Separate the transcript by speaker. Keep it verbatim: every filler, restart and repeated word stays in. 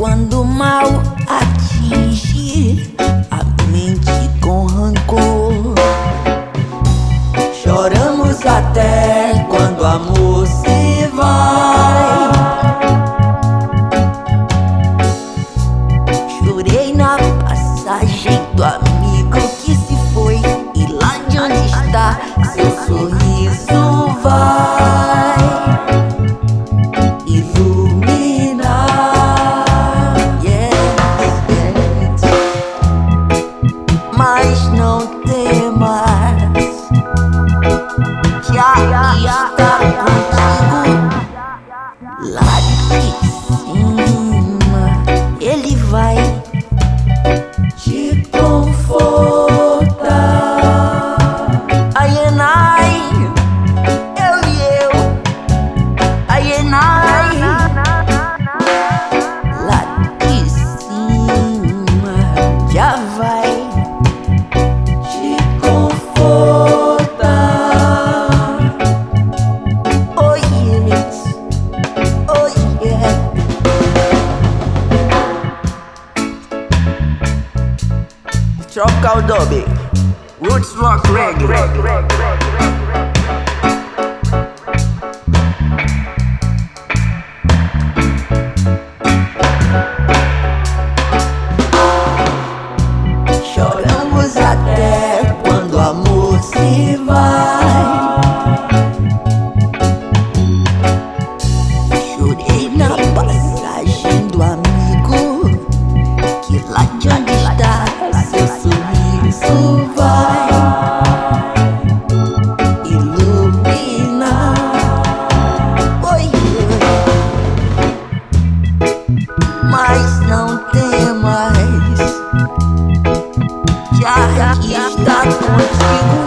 Speaker 1: Quando o mal atinge a mente com rancor, choramos até quando o amor se vai. Chorei na passagem do amigo que se foi, e lá de onde está seu sorriso vai iluminar. Yes, yes. Mas não temas, que aí está contigo. Lá de cima ele vai te confortar. Ai, ai, eu e eu. Ai, ai, lá de cima já vai te confortar. Oh yes, oh yeah. Tropical Dub, Roots Rock Reggae. Choramos até quando o amor se vai. Chorei na passagem do amigo, que lá de onde está seu sorriso vai iluminar. Oi, mas não temas, que aqui está contigo.